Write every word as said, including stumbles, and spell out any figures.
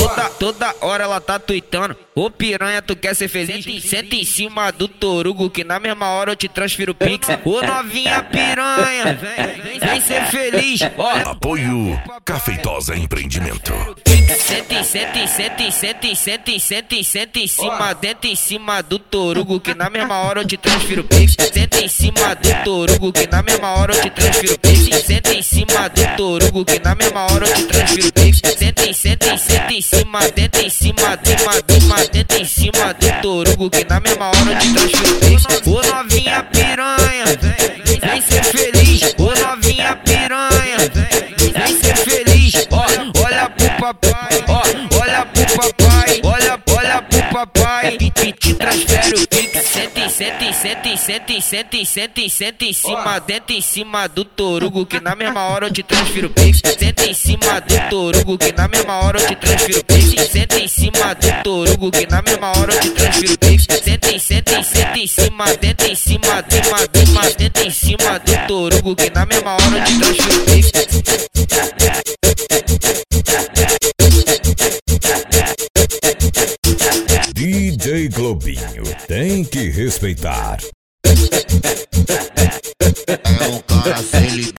Toda, toda hora ela tá tuitando. Ô piranha, tu quer ser feliz? Senta em cima do torugo que na mesma hora eu te transfiro o pix. Ô novinha piranha, vem, vem ser feliz. Ó, Apoio Cafeitosa Empreendimento. senta, senta, senta, senta, senta, senta, senta em cima, dentro em cima do torugo que na mesma hora eu te transfiro o pix. Senta em cima do torugo que na mesma hora eu te transfiro o pix. Senta em cima do torugo que na mesma hora eu te transfiro o pix. Senta em, senta em, senta em cima, dentro em cima, cima, cima, dentro em cima do torugo que na mesma hora eu te transfiro o pix. Ô novinha piranha, vem, vem ser feliz. Ô novinha piranha, vem, vem ser feliz. Ó, olha pro papai, ó, olha pro papai, olha, olha pro papai que te, te transfere o pix. Senta em, senta em, senta em, senta em, senta em, senta em, senta em cima, dentro em cima do torugo que na mesma hora eu te transfiro o pix. Senta em cima do torugo que na mesma hora eu te transfiro o pix. Senta em cima do torugo que na mesma hora eu te transfiro o pix. Senta em, senta em, senta em cima, dentro em cima, cima, cima, dentro em cima do torugo que na mesma hora eu te transfiro o pix. D J Globinho tem que respeitar. É um cara sem